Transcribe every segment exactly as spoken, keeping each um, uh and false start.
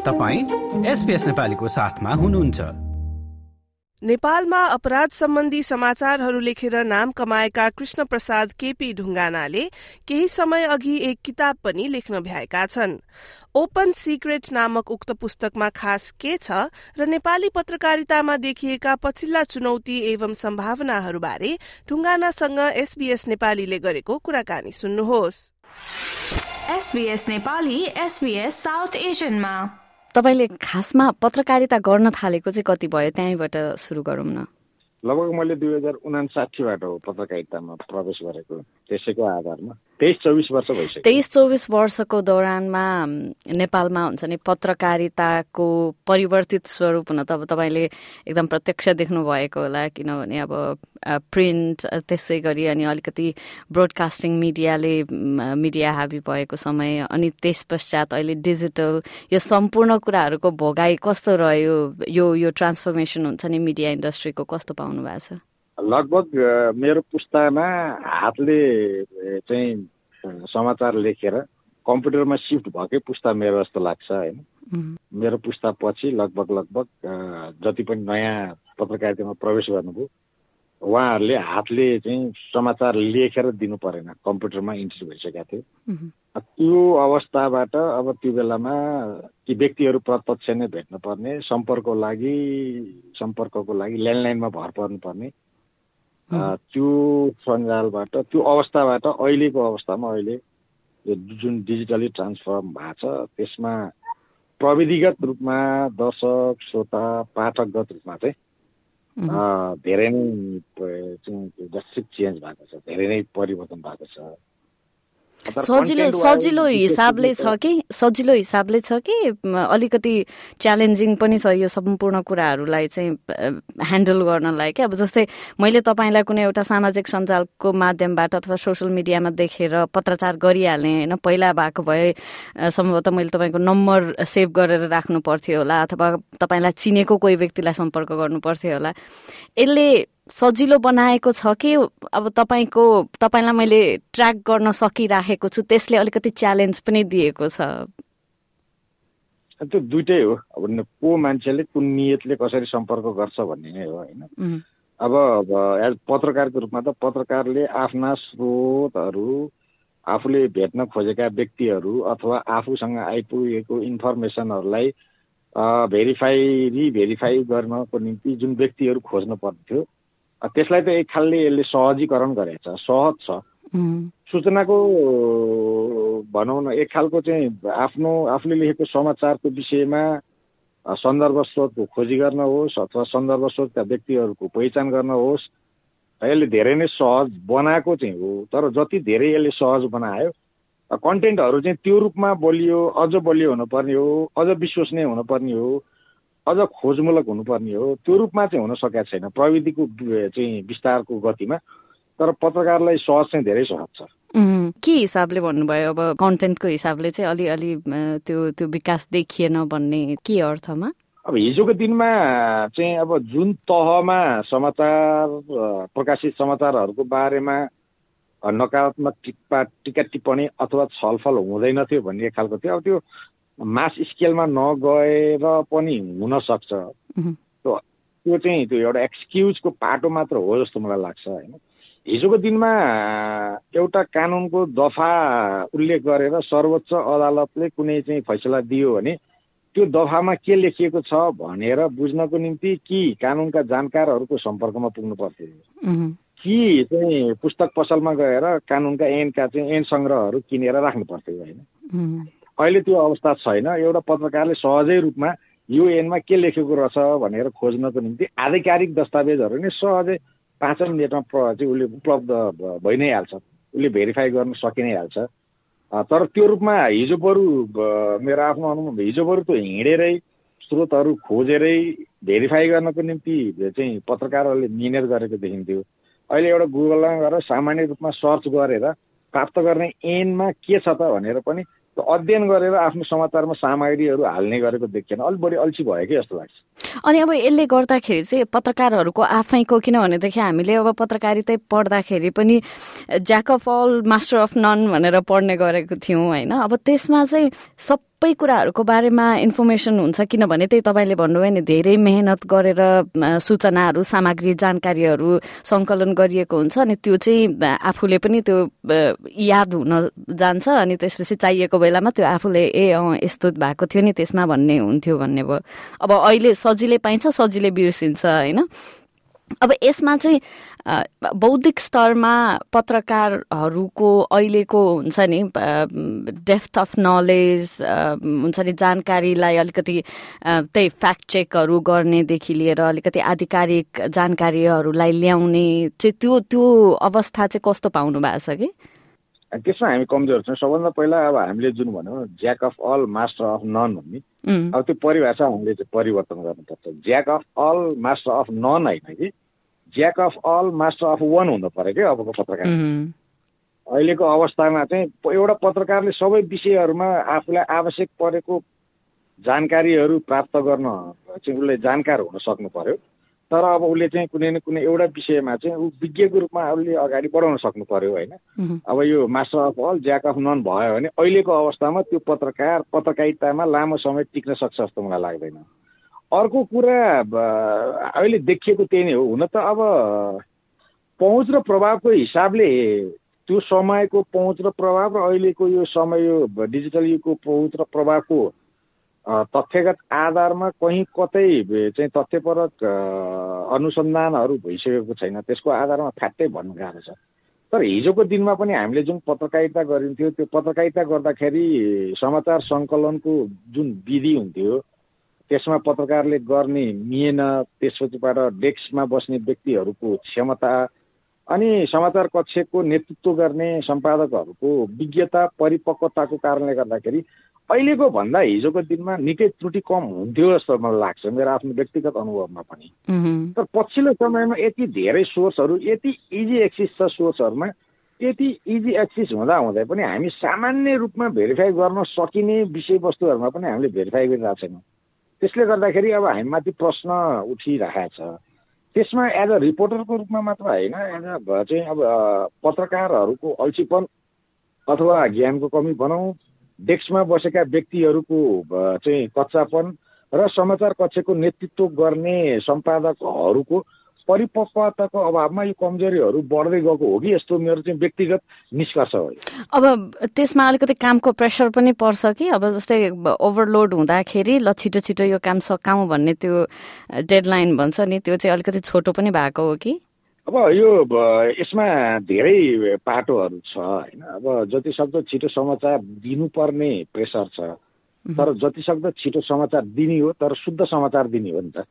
तपाईं एसबीएस नेपालीको साथमा हुनुहुन्छ। नेपालमा अपराध सम्बन्धी समाचारहरू लेखेर नाम कमाएका कृष्ण प्रसाद केपी ढुङ्गानाले केही समय अघि एक किताब पनि लेख्न भ्याएका छन्। ओपन सिक्रेट नामक उक्त पुस्तकमा खास के छ र नेपाली पत्रकारितामा देखिएका पछिल्ला चुनौती एवं सम्भावनाहरूबारे ढुङ्गानासँग एसबीएस नेपालीले गरेको कुराकानी सुन्नुहोस्। एसबीएस नेपाली एसबीएस साउथ एसियनमा तपाईले खासमा पत्रकारिता गर्न थालेको चाहिँ कति भयो, त्यहीँबाट सुरु गरौँ न। लगभग मैले दुई हजार उनासाठीबाट हो पत्रकारितामा प्रवेश गरेको। त्यसैको आधारमा तेइस चौबिस वर्ष भइसक्यो। तेइस चौबिस वर्षको दौरानमा नेपालमा हुन्छ नि पत्रकारिताको परिवर्तित स्वरूप हुन त अब तपाईँले एकदम प्रत्यक्ष देख्नु भएको होला, किनभने अब प्रिन्ट त्यसै गरी अनि अलिकति ब्रोडकास्टिङ मिडियाले मिडिया हाबी भएको समय, अनि त्यस पश्चात अहिले डिजिटल, यो सम्पूर्ण कुराहरूको भोगाई कस्तो रह्यो? यो यो ट्रान्सफर्मेसन हुन्छ नि मिडिया इन्डस्ट्रीको, कस्तो पाउनु भएको छ? लगभग मेरो पुस्तामा हातले चाहिँ समाचार लेखेर कम्प्युटरमा सिफ्ट भएकै पुस्ता मेरो जस्तो लाग्छ होइन। मेरो पुस्ता पछि लगभग लगभग जति पनि नयाँ पत्रकारितामा प्रवेश गर्नुभयो उहाँहरूले हातले चाहिँ समाचार लेखेर दिनु परेन, कम्प्युटरमा इन्ट्री भइसकेका थियो। त्यो अवस्थाबाट अब त्यो बेलामा ती व्यक्तिहरू प्रत्यक्ष नै भेट्न पर्ने, सम्पर्कको लागि सम्पर्कको लागि ल्यान्डलाइनमा भर पर्नुपर्ने, त्यो सञ्जालबाट त्यो अवस्थाबाट अहिलेको अवस्थामा अहिले जुन डिजिटली ट्रान्सफर्म भएको छ त्यसमा प्रविधिगत रूपमा दर्शक श्रोता पाठकगत रूपमा चाहिँ धेरै नै ड्रास्टिक चेन्ज भएको छ, धेरै नै परिवर्तन भएको छ। सजिलो सजिलो हिसाबले छ कि सजिलो हिसाबले छ कि अलिकति च्यालेन्जिङ पनि छ यो सम्पूर्ण कुराहरूलाई चाहिँ ह्यान्डल गर्नलाई? क्या अब जस्तै मैले तपाईँलाई कुनै एउटा सामाजिक सञ्जालको माध्यमबाट अथवा सोसियल मिडियामा देखेर पत्रचार गरिहालेँ होइन, पहिला भएको भए सम्भवतः मैले तपाईँको नम्बर सेभ गरेर राख्नु पर्थ्यो होला, अथवा तपाईँलाई चिनेको कोही व्यक्तिलाई सम्पर्क गर्नु पर्थ्यो होला। यसले सजिलो बनाएको छ कि अब तपाईँको तपाईँलाई मैले ट्र्याक गर्न सकिराखेको छु त्यसले अलिकति च्यालेन्ज पनि दिएको छ? त्यो दुइटै हो। अब को मान्छेले कुन नियतले कसरी सम्पर्क गर्छ भन्ने नै हो होइन। अब एज पत्रकारको रूपमा त पत्रकारले आफ्ना स्रोतहरू, आफूले भेट्न खोजेका व्यक्तिहरू अथवा आफूसँग आइपुगेको इन्फर्मेसनहरूलाई भेरिफाई रिभेरिफाई गर्नको निम्ति जुन व्यक्तिहरू खोज्नु पर्थ्यो त्यसलाई त एक खालले यसले सहजीकरण गरेको छ, सहज छ। सूचनाको भनौँ न एक खालको चाहिँ आफ्नो आफूले लेखेको समाचारको विषयमा सन्दर्भ स्रोतको खोजी गर्न होस् अथवा सन्दर्भ स्रोतका व्यक्तिहरूको पहिचान गर्न होस्, यसले धेरै नै सहज बनाएको चाहिँ हो। तर जति धेरै यसले सहज बनायो कन्टेन्टहरू चाहिँ त्यो रूपमा बलियो, अझ बलियो हुनुपर्ने हो, अझ विश्वसनीय हुनुपर्ने हो, अझ खोजमूलक हुनुपर्ने हो, त्यो रूपमा चाहिँ हुन सकेको छैन प्रविधिको चाहिँ विस्तारको गतिमा। तर पत्रकारलाई सहज चाहिँ धेरै सहज छ। के हिसाबले भन्नुभयो? अब कन्टेन्टको हिसाबले चाहिँ अलिअलि त्यो त्यो विकास देखिएन भन्ने के अर्थमा? अब हिजोको दिनमा चाहिँ अब जुन तहमा समाचार प्रकाशित समाचारहरूको बारेमा नकारात्मक टिप्पा टिका टिप्पणी अथवा छलफल हुँदैन थियो भन्ने खालको थियो। अब त्यो मास स्केलमा नगएर पनि हुन सक्छ। त्यो चाहिँ त्यो एउटा एक्सक्युजको पाटो मात्र हो जस्तो मलाई लाग्छ होइन। हिजोको दिनमा एउटा कानुनको दफा उल्लेख गरेर सर्वोच्च अदालतले कुनै चाहिँ फैसला दियो भने त्यो दफामा के लेखिएको छ भनेर बुझ्नको निम्ति कि कानुनका जानकारहरूको सम्पर्कमा पुग्नु पर्थ्यो, कि चाहिँ पुस्तक पसलमा गएर कानुनका ऐनका चाहिँ ऐन सङ्ग्रहहरू किनेर राख्नु पर्थ्यो होइन। अहिले त्यो अवस्था छैन। एउटा पत्रकारले सहजै रूपमा यो ऐनमा के लेखेको रहेछ भनेर खोज्नको निम्ति आधिकारिक दस्तावेजहरू नै सहजै पाँच मिनटमा चाहिँ उसले उपलब्ध भइ नै हाल्छ, उसले भेरिफाई गर्न सकि नै हाल्छ। तर त्यो रूपमा हिजो बरु मेरो आफ्नो अनुभव हिजो बरु त्यो हिँडेरै स्रोतहरू खोजेरै भेरिफाई गर्नको निम्ति चाहिँ पत्रकारहरूले मिहिनेत गरेको देखिन्थ्यो। अहिले एउटा गुगलमा गएर सामान्य रूपमा सर्च गरेर प्राप्त गर्ने ऐनमा के छ त भनेर पनि अध्ययन गरेर आफ्नो समाचारमा सामग्रीहरू हाल्ने गरेको देखिएन। अलिक बढी अल्छी भयो कि जस्तो लाग्छ। अनि अब यसले गर्दाखेरि चाहिँ पत्रकारहरूको आफैको, किनभनेदेखि हामीले अब पत्रकारिता पढ्दाखेरि पनि jack of all master of none भनेर पढ्ने गरेको थियौँ होइन। अब त्यसमा चाहिँ सब सबै कुराहरूको बारेमा इन्फर्मेसन हुन्छ, किनभने त्यही तपाईँले भन्नुभयो नि धेरै मेहनत गरेर सूचनाहरू सामग्री जानकारीहरू सङ्कलन गरिएको हुन्छ अनि त्यो चाहिँ आफूले पनि त्यो याद हुन जान्छ अनि त्यसपछि चाहिएको बेलामा त्यो आफूले ए अँ यस्तो भएको थियो नि त्यसमा भन्ने हुन्थ्यो भन्ने भयो। अब अहिले सजिलै पाइन्छ सजिलै बिर्सिन्छ होइन। अब यसमा चाहिँ बौद्धिक स्तरमा पत्रकारहरूको अहिलेको हुन्छ नि डेप्थ अफ नलेज हुन्छ नि जानकारीलाई अलिकति त्यही फ्याक्ट चेकहरू गर्नेदेखि लिएर अलिकति आधिकारिक जानकारीहरूलाई ल्याउने चाहिँ त्यो त्यो अवस्था चाहिँ कस्तो पाउनु भएको छ कि? त्यसमा हामी कमजोर छौँ। सबभन्दा पहिला अब हामीले जुन भन्यौँ jack of all master of none भन्ने, अब त्यो परिभाषा हामीले चाहिँ परिवर्तन गर्नुपर्छ। Jack of all master of none होइन कि jack of all master of one हुनु पर्यो क्या अबको पत्रकार। अहिलेको अवस्थामा चाहिँ एउटा पत्रकारले सबै विषयहरूमा आफूलाई आवश्यक परेको जानकारीहरू प्राप्त गर्न चाहिँ उसले जानकार हुन सक्नु पर्यो। तर अब उसले चाहिँ कुनै न कुनै एउटा विषयमा चाहिँ ऊ विज्ञको रूपमा उसले अगाडि बढाउन सक्नु पर्यो होइन। अब यो master of all jack of none भयो भने अहिलेको अवस्थामा त्यो पत्रकार पत्रकारितामा लामो समय टिक्न सक्छ जस्तो मलाई लाग्दैन। अर्को कुरा अहिले देखिएको त्यही नै हो। हुन त अब पहुँच र प्रभावको हिसाबले त्यो समयको पहुँच र प्रभाव र अहिलेको यो समय यो डिजिटल युगको पहुँच र प्रभावको तथ्यगत आधारमा कहीँ कतै चाहिँ तथ्यपरक अनुसन्धानहरू भइसकेको छैन। त्यसको आधारमा फ्याक्टै भन्नु गाह्रो छ। तर हिजोको दिनमा पनि हामीले जुन पत्रकारिता गरिन्थ्यो त्यो पत्रकारिता गर्दाखेरि समाचार सङ्कलनको जुन विधि हुन्थ्यो त्यसमा पत्रकारले गर्ने मिहिनेत, त्यसपछिबाट डेस्कमा बस्ने व्यक्तिहरूको क्षमता अनि समाचार कक्षको नेतृत्व गर्ने सम्पादकहरूको विज्ञता परिपक्वताको कारणले गर्दाखेरि अहिलेको भन्दा हिजोको दिनमा निकै त्रुटि कम हुन्थ्यो जस्तो मलाई लाग्छ मेरो आफ्नो व्यक्तिगत अनुभवमा पनि। तर पछिल्लो समयमा यति धेरै सोर्सहरू यति इजी एक्सेस छ सोर्सहरूमा, यति इजी एक्सेस हुँदा हुँदै पनि हामी सामान्य रूपमा भेरिफाई गर्न सकिने विषयवस्तुहरूमा पनि हामीले भेरिफाई गरिरहेको छैनौँ। त्यसले गर्दाखेरि अब हामीमाथि प्रश्न उठिरहेको छ। त्यसमा एज अ रिपोर्टरको रूपमा मात्र होइन, एज अ चाहिँ अब पत्रकारहरूको अल्छीपन अथवा ज्ञानको कमी भनौँ, डेस्कमा बसेका व्यक्तिहरूको चाहिँ कच्चापन र समाचार कक्षको नेतृत्व गर्ने सम्पादकहरूको परिपक्वताको अभावमा यो कमजोरीहरू बढ्दै गएको हो कि यस्तो मेरो चाहिँ व्यक्तिगत निष्कर्ष हो। अब त्यसमा अलिकति कामको प्रेसर पनि पर्छ कि अब जस्तै ओभरलोड हुँदाखेरि ल छिटो छिटो यो काम सकाउँ भन्ने त्यो डेडलाइन भन्छ नि त्यो चाहिँ अलिकति छोटो पनि भएको हो कि? अब यो यसमा धेरै पाटोहरू छ होइन। अब जति सक्दो छिटो समाचार दिनुपर्ने प्रेसर छ, तर जति सक्दो छिटो समाचार दिने हो तर शुद्ध समाचार दिने हो नि त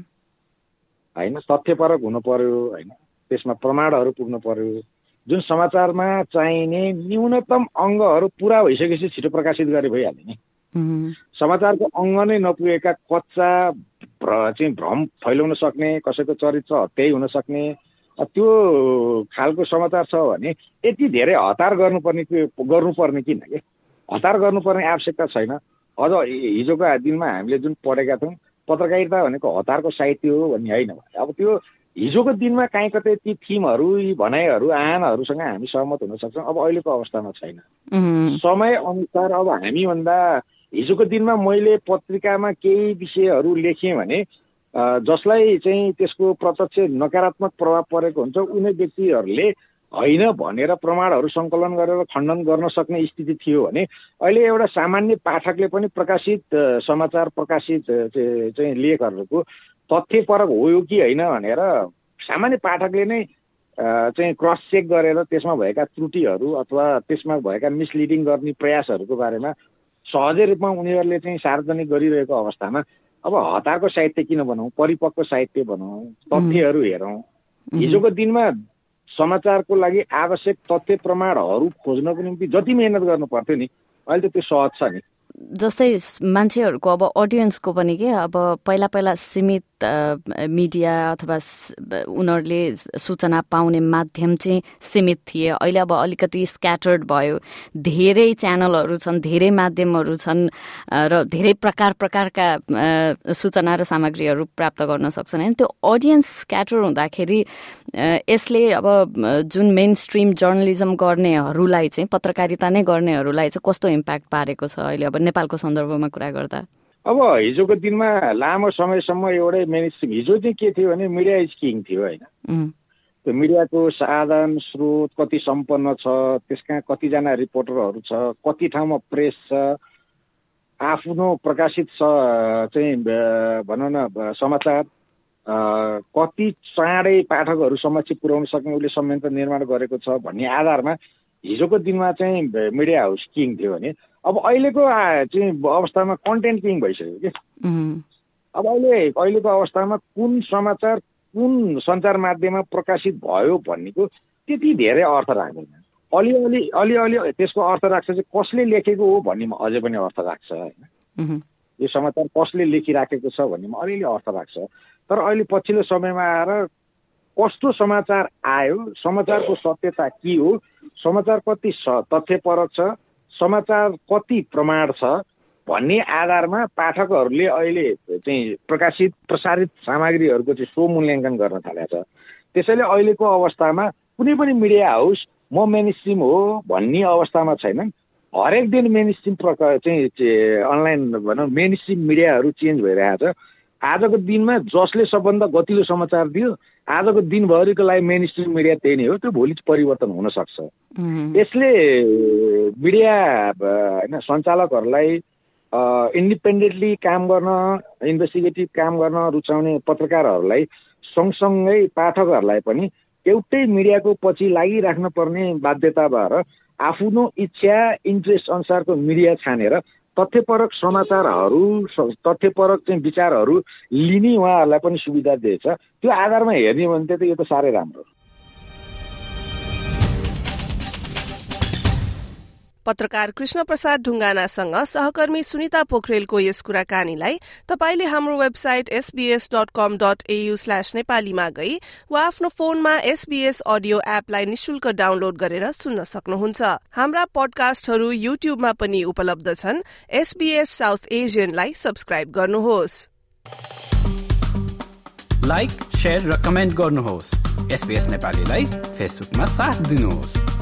होइन। तथ्यपरक हुनु पर्यो होइन, त्यसमा प्रमाणहरू पुग्नु पर्यो। जुन समाचारमा चाहिने न्यूनतम अङ्गहरू पुरा भइसकेपछि छिटो प्रकाशित गरे भइहाल्यो नि। समाचारको अङ्ग नै नपुगेका कच्चा चाहिँ भ्रम फैलाउन सक्ने, कसैको चरित्र हत्याइ हुन सक्ने त्यो खालको समाचार छ भने यति धेरै हतार गर्नुपर्ने गर्नुपर्ने किन के हतार गर्नुपर्ने आवश्यकता छैन। अझ हिजोको दिनमा हामीले जुन पढेका थियौँ पत्रकारिता भनेको हतारको साहित्य हो भन्ने होइन। अब त्यो हिजोको दिनमा काहीँ कतै ती थिमहरू यी भनाइहरू आह्वानहरूसँग हामी सहमत हुन सक्छौँ, अब अहिलेको अवस्थामा छैन। समय अनुसार अब हामीभन्दा हिजोको दिनमा मैले पत्रिकामा केही विषयहरू लेखेँ भने जसलाई चाहिँ त्यसको प्रत्यक्ष नकारात्मक प्रभाव परेको हुन्छ उनी व्यक्तिहरूले होइन भनेर प्रमाणहरू सङ्कलन गरेर खण्डन गर्न सक्ने स्थिति थियो भने अहिले एउटा सामान्य पाठकले पनि प्रकाशित समाचार प्रकाशित चाहिँ लेखहरूको तथ्यपरक हो कि होइन भनेर सामान्य पाठकले नै चाहिँ क्रस चेक गरेर त्यसमा भएका त्रुटिहरू अथवा त्यसमा भएका मिसलिडिङ गर्ने प्रयासहरूको बारेमा सहजै रूपमा उनीहरूले चाहिँ सार्वजनिक गरिरहेको अवस्थामा अब हतारको साहित्य किन बनाऊँ, परिपक्व साहित्य बनाऊँ, तथ्यहरू हेरौँ। हिजोको दिनमा समाचारको लागि आवश्यक तथ्य प्रमाणहरू खोज्नको निम्ति जति मेहनत गर्नु पर्थ्यो नि अहिले त त्यो सहज छ नि। जस्तै मान्छेहरूको अब अडियन्सको पनि के अब पहिला पहिला सीमित मिडिया अथवा उनीहरूले सूचना पाउने माध्यम चाहिँ सीमित थिए, अहिले अब अलिकति स्क्याटर्ड भयो, धेरै च्यानलहरू छन्, धेरै माध्यमहरू छन् र धेरै प्रकार प्रकारका सूचना र सामग्रीहरू प्राप्त गर्न सक्छन् होइन। त्यो अडियन्स स्क्याटर हुँदाखेरि यसले अब जुन मेन स्ट्रिम जर्नलिजम गर्नेहरूलाई चाहिँ पत्रकारिता नै गर्नेहरूलाई चाहिँ कस्तो इम्प्याक्ट पारेको छ अहिले? अब नेपालको सन्दर्भमा कुरा गर्दा? अब हिजोको दिनमा लामो समयसम्म एउटै मेन हिजो चाहिँ के थियो भने मिडिया इज किङ थियो होइन। त्यो मिडियाको साधन स्रोत कति सम्पन्न छ, त्यसका कतिजना रिपोर्टरहरू छ, कति ठाउँमा प्रेस छ, आफ्नो प्रकाशित चाहिँ भनौँ न समाचार कति चाँडै पाठकहरू समक्ष पुर्याउन सक्ने उसले संयन्त्र निर्माण गरेको छ भन्ने आधारमा हिजोको दिनमा चाहिँ मिडिया हाउस किङ थियो भने अब अहिलेको चाहिँ अवस्थामा कन्टेन्ट किङ भइसक्यो कि। अब अहिले अहिलेको अवस्थामा कुन समाचार कुन सञ्चार माध्यममा प्रकाशित भयो भन्नेको त्यति धेरै अर्थ राख्दैन। अलिअलि अलिअलि त्यसको अर्थ राख्छ चाहिँ कसले लेखेको हो भन्नेमा अझै पनि अर्थ राख्छ होइन। यो समाचार कसले लेखिराखेको छ भन्नेमा अलिअलि अर्थ राख्छ। तर अहिले पछिल्लो समयमा आएर कस्तो समाचार आयो, समाचारको सत्यता के हो, समाचार कति तथ्यपरक छ, समाचार कति प्रमाण छ भन्ने आधारमा पाठकहरूले अहिले चाहिँ प्रकाशित प्रसारित सामग्रीहरूको चाहिँ सो मूल्याङ्कन गर्न थालेको छ। त्यसैले अहिलेको अवस्थामा कुनै पनि मिडिया हाउस म मेन स्ट्रिम हो भन्ने अवस्थामा छैनन्। हरेक दिन मेन स्ट्रिम प्रकार चाहिँ अनलाइन भनौँ मेन स्ट्रिम मिडियाहरू चेन्ज भइरहेको छ। आजको दिनमा जसले सबभन्दा गतिलो समाचार दियो आजको दिनभरिको लागि मेन स्ट्रिम मिडिया त्यही नै हो, त्यो भोलि परिवर्तन हुन सक्छ। यसले मिडिया होइन सञ्चालकहरूलाई इन्डिपेन्डेन्टली काम गर्न इन्भेस्टिगेटिभ काम गर्न रुचाउने पत्रकारहरूलाई सँगसँगै पाठकहरूलाई पनि एउटै मिडियाको पछि लागिराख्न पर्ने बाध्यता भएर आफ्नो इच्छा इन्ट्रेस्ट अनुसारको मिडिया छानेर तथ्यपरक समाचारहरू तथ्यपरक चाहिँ विचारहरू लिने उहाँहरूलाई पनि सुविधा दिएछ। त्यो आधारमा हेर्ने हो भने त यो त साह्रै राम्रो। पत्रकार कृष्ण प्रसाद ढुङ्गानासँग सहकर्मी सुनिता पोखरेलको यस कुराकानीलाई तपाईले हाम्रो website SBS dot com dot A U slash नेपालीमा गई वा आफ्नो फोनमा एसबीएस अडियो एपलाई निशुल्क डाउनलोड गरेर सुन्न सक्नुहुन्छ। हाम्रा पडकास्टहरू युट्युबमा पनि उपलब्ध छन्। एसबीएस साउथ एशियनलाई सब्स्क्राइब गर्नुहोस्। लाइक, शेयर र कमेन्ट गर्नुहोस्। एसबीएस नेपालीलाई फेसबुकमा साथ दिनुहोस्।